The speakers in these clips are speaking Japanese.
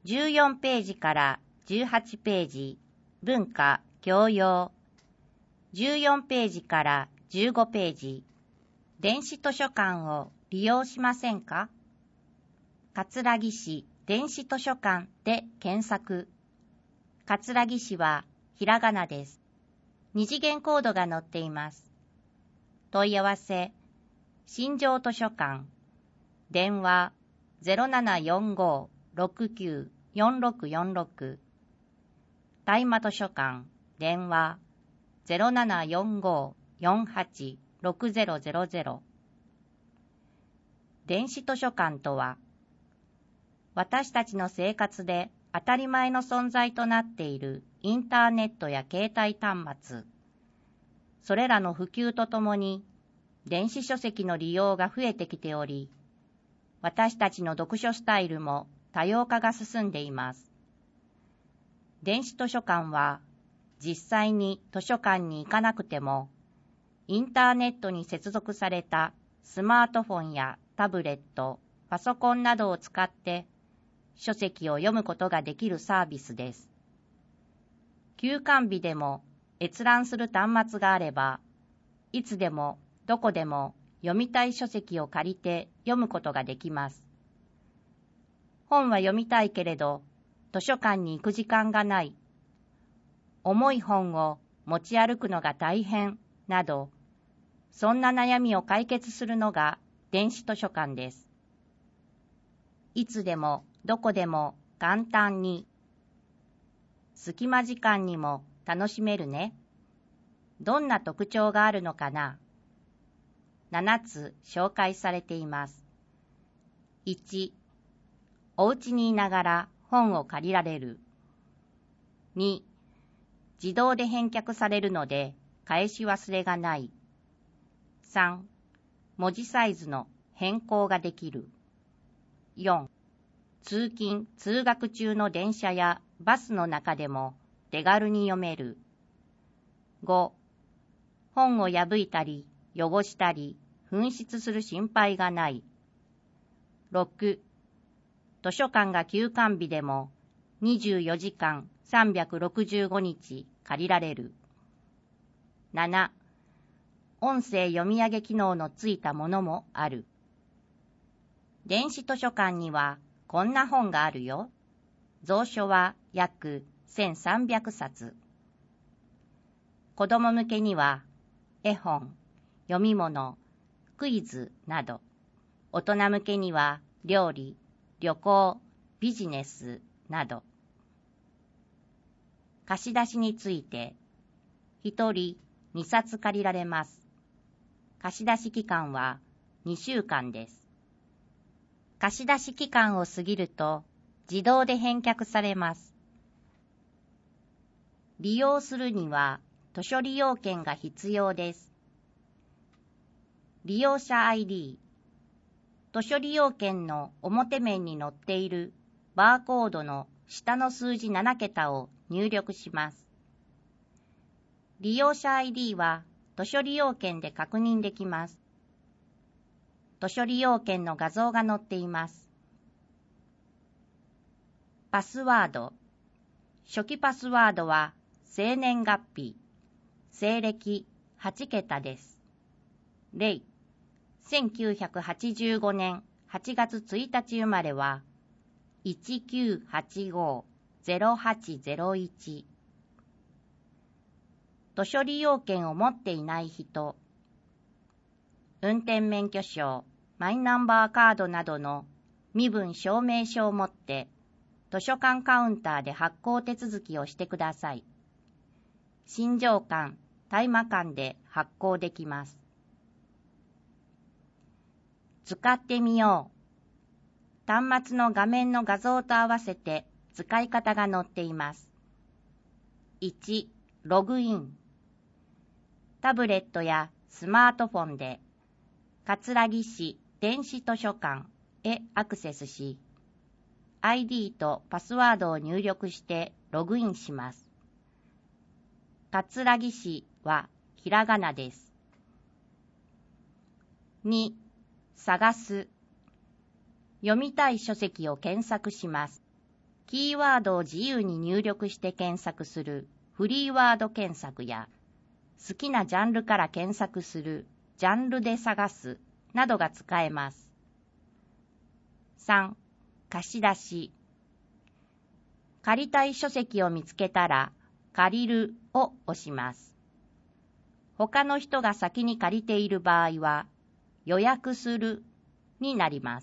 14ページから18ページ、文化・教養。14ページから15ページ、電子図書館を利用しませんか？葛城市電子図書館で検索。葛城市はひらがなです。2次元コードが載っています。問い合わせ、新城図書館、電話0745-694646、大麻図書館、電話0745-486000。電子図書館とは、私たちの生活で当たり前の存在となっているインターネットや携帯端末、それらの普及とともに電子書籍の利用が増えてきており、私たちの読書スタイルも多様化が進んでいます。電子図書館は実際に図書館に行かなくても、インターネットに接続されたスマートフォンやタブレット、パソコンなどを使って書籍を読むことができるサービスです。休館日でも閲覧する端末があれば、いつでもどこでも読みたい書籍を借りて読むことができます。本は読みたいけれど、図書館に行く時間がない、重い本を持ち歩くのが大変など、そんな悩みを解決するのが電子図書館です。いつでもどこでも簡単に、隙間時間にも楽しめるね。どんな特徴があるのかな？7つ紹介されています。1、お家にいながら本を借りられる。2、自動で返却されるので返し忘れがない。3、文字サイズの変更ができる。4、通勤・通学中の電車やバスの中でも手軽に読める。5、本を破いたり汚したり紛失する心配がない。6、図書館が休館日でも24時間365日借りられる。7、音声読み上げ機能のついたものもある。電子図書館にはこんな本があるよ。蔵書は約1300冊。子供向けには絵本、読み物、クイズなど、大人向けには料理、旅行、ビジネスなど。貸し出しについて、1人2冊借りられます。貸し出し期間は2週間です。貸し出し期間を過ぎると自動で返却されます。利用するには図書利用券が必要です。利用者 ID、図書利用券の表面に載っているバーコードの下の数字7桁を入力します。利用者 ID は図書利用券で確認できます。図書利用券の画像が載っています。パスワード。初期パスワードは生年月日、西暦8桁です。例、1985年8月1日生まれは1985-0801。図書利用券を持っていない人、運転免許証、マイナンバーカードなどの身分証明書を持って図書館カウンターで発行手続きをしてください。新城館、大麻館で発行できます。使ってみよう。端末の画面の画像と合わせて使い方が載っています。1、ログイン。タブレットやスマートフォンで葛城市電子図書館へアクセスし、ID とパスワードを入力してログインします。葛城市はひらがなです。2、探す。読みたい書籍を検索します。 キーワードを自由に入力して検索するフリーワード検索や、好きなジャンルから検索するジャンルで探すなどが使えます。3. 貸し出し。借りたい書籍を見つけたら、借りるを押します。他の人が先に借りている場合は、予約するになります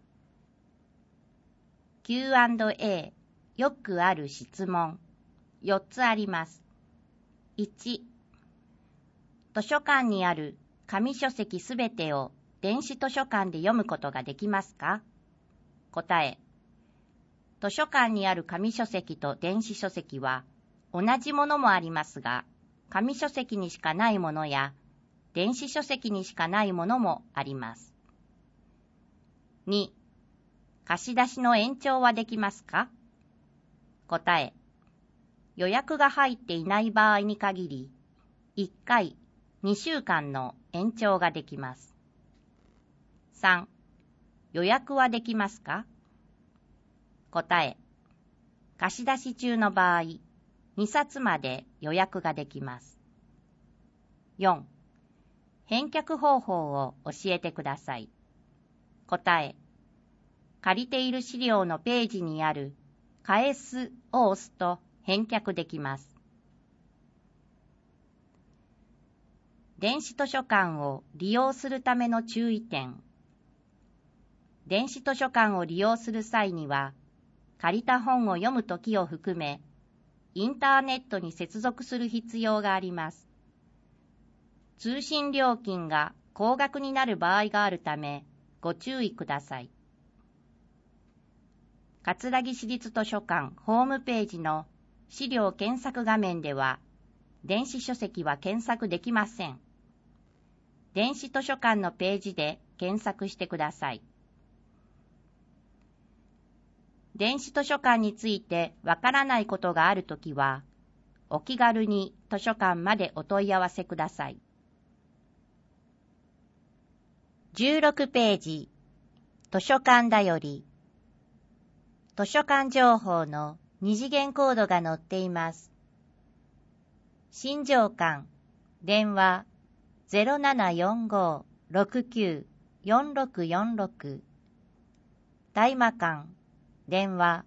。Q&A、よくある質問。4つあります。1、図書館にある紙書籍すべてを電子図書館で読むことができますか？答え、図書館にある紙書籍と電子書籍は同じものもありますが、紙書籍にしかないものや電子書籍にしかないものもあります。2、貸し出しの延長はできますか？答え、予約が入っていない場合に限り、1回2週間の延長ができます。3、予約はできますか？答え、貸し出し中の場合、2冊まで予約ができます。4、返却方法を教えてください。答え、借りている資料のページにある返すを押すと返却できます。電子図書館を利用するための注意点。電子図書館を利用する際には、借りた本を読むときを含め、インターネットに接続する必要があります。通信料金が高額になる場合があるため、ご注意ください。葛城市立図書館ホームページの資料検索画面では、電子書籍は検索できません。電子図書館のページで検索してください。電子図書館についてわからないことがあるときは、お気軽に図書館までお問い合わせください。16ページ、図書館だより。図書館情報の二次元コードが載っています。新庄館、電話 0745-69-4646。大麻館、電話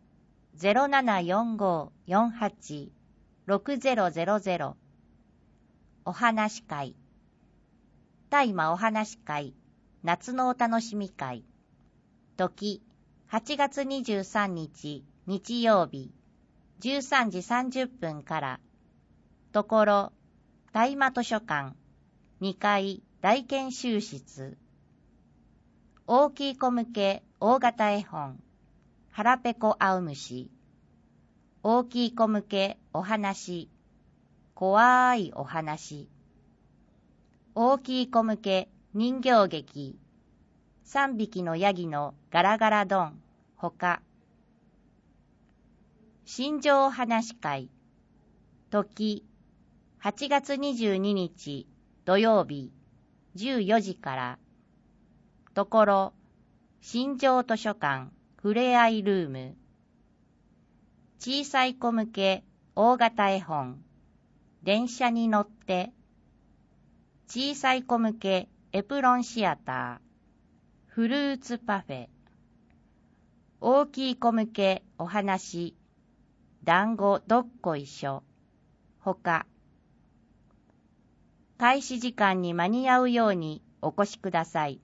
0745-48-6000。お話会、大麻お話会、夏のお楽しみ会。時、8月23日日曜日13時30分から。ところ、大麻図書館2階大研修室。大きい子向け大型絵本、腹ペコ青虫。大きい子向けお話、怖いお話。大きい子向け人形劇、3匹のヤギのガラガラドン、ほか。新庄お話会、時、8月22日土曜日14時から。ところ、新庄図書館ふれあいルーム。小さい子向け大型絵本、電車に乗って。小さい子向けエプロンシアター、フルーツパフェ。大きい子向けお話、団子どっこいしょ、ほか。開始時間に間に合うようにお越しください。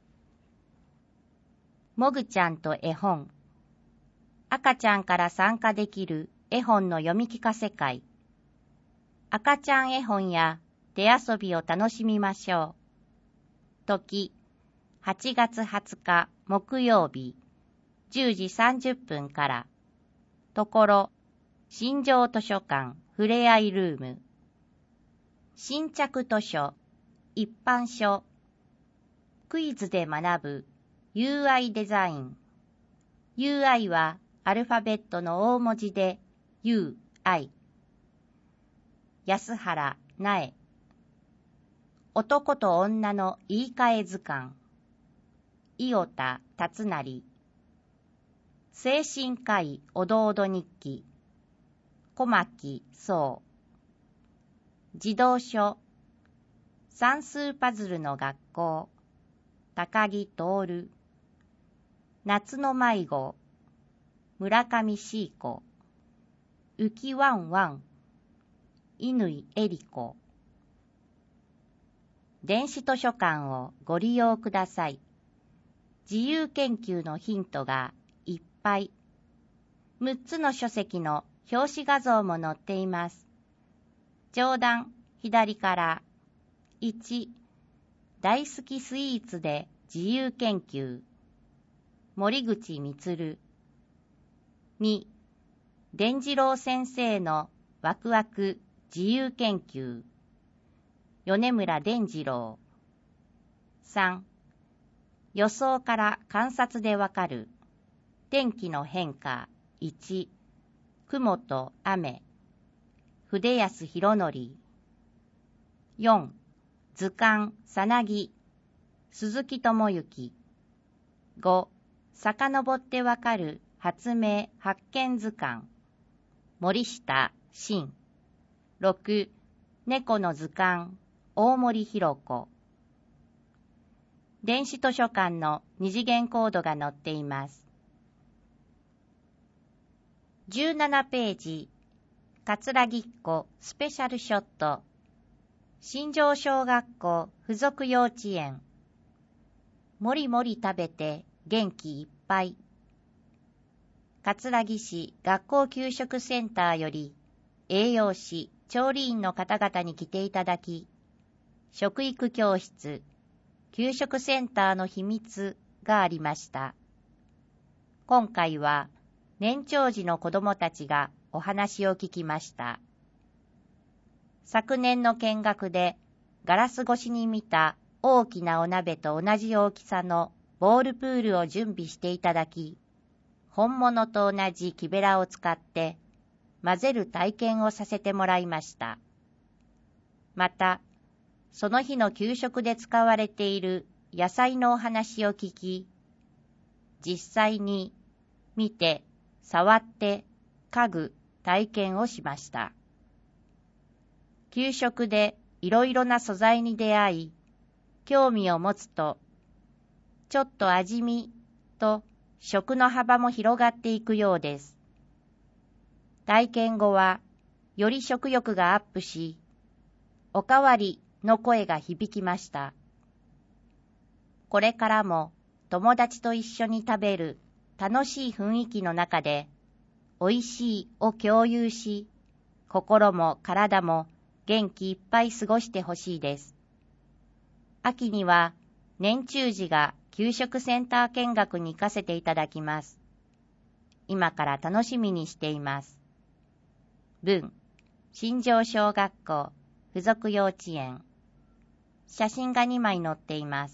もぐちゃんと絵本。赤ちゃんから参加できる絵本の読み聞かせ会。赤ちゃん絵本や手遊びを楽しみましょう。時、8月20日木曜日10時30分から。ところ、新庄図書館ふれあいルーム。新着図書、一般書。クイズで学ぶ UI デザイン。UI はアルファベットの大文字で UI。安原苗。男と女の言い換え図鑑。伊予田達成。 精神科医おどおど日記小牧壮児童書算数パズルの学校高木徹夏の迷子村上シーコ浮きワンワン乾エリコ電子図書館をご利用ください。自由研究のヒントがいっぱい。6つの書籍の表紙画像も載っています。上段左から1、大好きスイーツで自由研究森口充2、伝次郎先生のワクワク自由研究米村伝次郎3、予想から観察でわかる天気の変化1、雲と雨筆安弘則4、図鑑さなぎ鈴木智之5、遡ってわかる発明発見図鑑森下真6、猫の図鑑大森弘子電子図書館の二次元コードが載っています。17ページ桂木っ子スペシャルショット新庄小学校附属幼稚園もりもり食べて元気いっぱい桂木市学校給食センターより栄養士調理員の方々に来ていただき食育教室給食センターの秘密がありました。今回は年長児の子どもたちがお話を聞きました。昨年の見学でガラス越しに見た大きなお鍋と同じ大きさのボールプールを準備していただき、本物と同じ木べらを使って混ぜる体験をさせてもらいました。また、その日の給食で使われている野菜のお話を聞き、実際に見て、触って、嗅ぐ体験をしました。給食でいろいろな素材に出会い、興味を持つと、ちょっと味見と食の幅も広がっていくようです。体験後は、より食欲がアップし、おかわりの声が響きました。これからも友達と一緒に食べる楽しい雰囲気の中で、おいしいを共有し、心も体も元気いっぱい過ごしてほしいです。秋には年中児が給食センター見学に行かせていただきます。今から楽しみにしています。文、新庄小学校附属幼稚園写真が2枚載っています。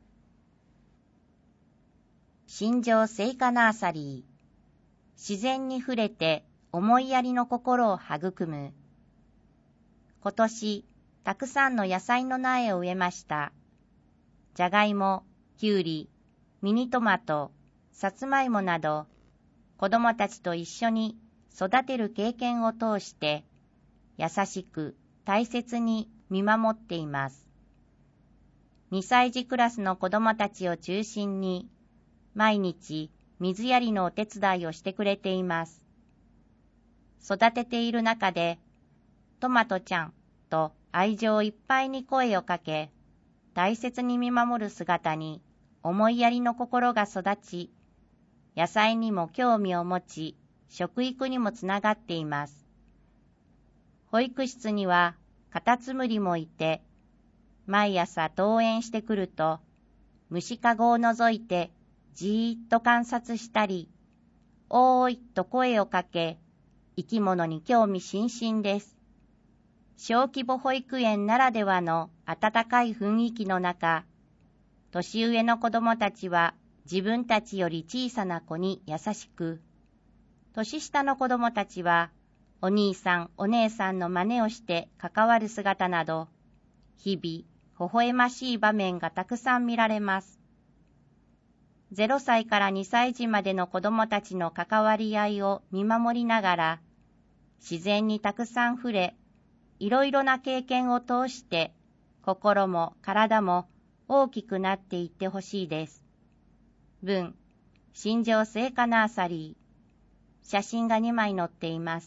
新庄製菓ナーサリー自然に触れて思いやりの心を育む。今年、たくさんの野菜の苗を植えました。じゃがいも、きゅうり、ミニトマト、さつまいもなど、子どもたちと一緒に育てる経験を通して、優しく大切に見守っています。2歳児クラスの子どもたちを中心に、毎日水やりのお手伝いをしてくれています。育てている中で、トマトちゃんと愛情いっぱいに声をかけ、大切に見守る姿に思いやりの心が育ち、野菜にも興味を持ち、食育にもつながっています。保育室にはカタツムリもいて、毎朝登園してくると、虫かごを覗いてじーっと観察したり、おーいと声をかけ、生き物に興味津々です。小規模保育園ならではの温かい雰囲気の中、年上の子どもたちは自分たちより小さな子に優しく、年下の子どもたちはお兄さんお姉さんの真似をして関わる姿など、日々微笑ましい場面がたくさん見られます。 0歳から2歳児までの子どもたちの関わり合いを見守りながら、自然にたくさん触れ、いろいろな経験を通して、心も体も大きくなっていってほしいです。文、新庄製菓ナーサリー。写真が2枚載っています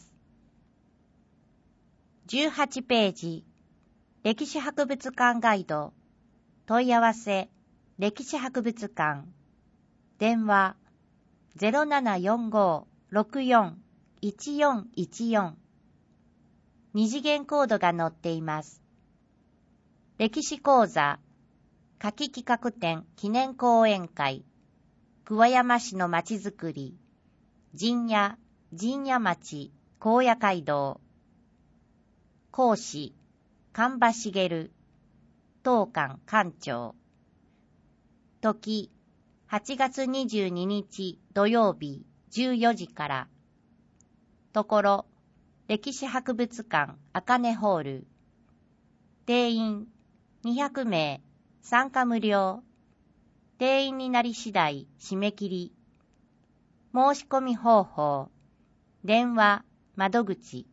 。18ページ。歴史博物館ガイド。問い合わせ、歴史博物館。電話、0745-64-1414。二次元コードが載っています。歴史講座、夏季企画展記念講演会。桑山市のまちづくり。陣屋町、高野街道。講師、神場茂。当館館長。時、8月22日土曜日14時から。ところ、歴史博物館茜ホール。定員200名、参加無料。定員になり次第締め切り。申し込み方法、電話、窓口。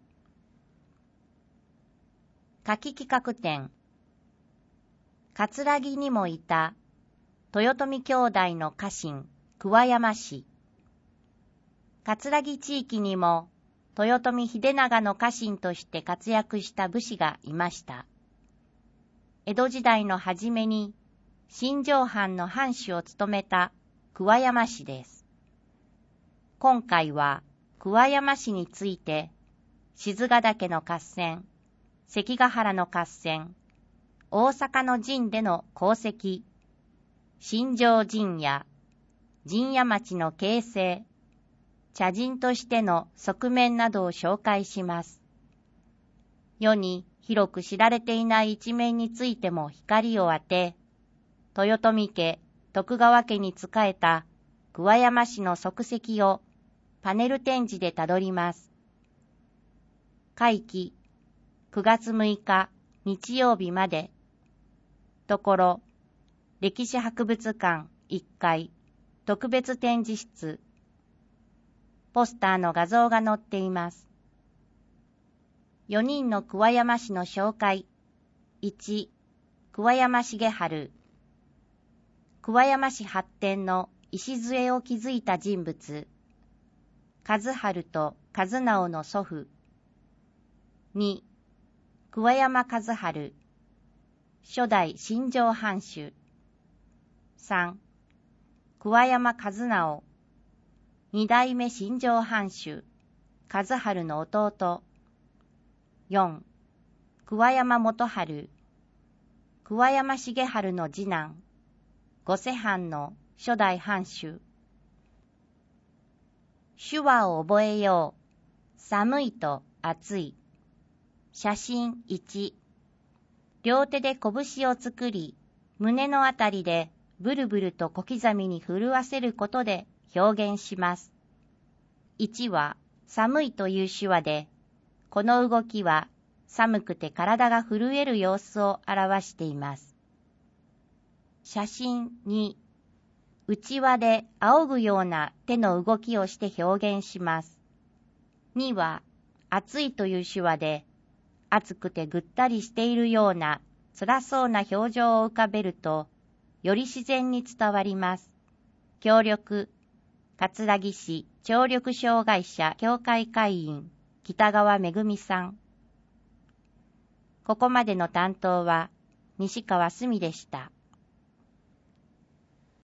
夏季企画展。葛城にもいた豊臣兄弟の家臣桑山氏。葛城地域にも豊臣秀長の家臣として活躍した武士がいました。江戸時代の初めに新庄藩の藩主を務めた桑山氏です。今回は桑山氏について、賤ヶ岳の合戦、関ヶ原の合戦、大阪の陣での功績、新庄陣屋、陣屋町の形成、茶人としての側面などを紹介します。世に広く知られていない一面についても光を当て、豊臣家、徳川家に仕えた桑山氏の足跡をパネル展示でたどります。会期9月6日日曜日まで。ところ、歴史博物館1階特別展示室。ポスターの画像が載っています。4人の桑山氏の紹介。1、桑山茂春。桑山市発展の礎を築いた人物。和春と和直の祖父。2、桑山和春。初代新庄藩主。3、桑山和直。二代目新庄藩主、和春の弟。4、桑山元春。桑山茂春の次男。御瀬藩の初代藩主。手話を覚えよう。寒いと暑い。写真1。両手で拳を作り、胸のあたりでブルブルと小刻みに震わせることで表現します。1は寒いという手話で、この動きは寒くて体が震える様子を表しています。写真2。内輪で仰ぐような手の動きをして表現します。2は暑いという手話で、暑くてぐったりしているような辛そうな表情を浮かべると、より自然に伝わります。協力、葛城市聴力障害者協会会員、北川めぐみさん。ここまでの担当は西川すみでした。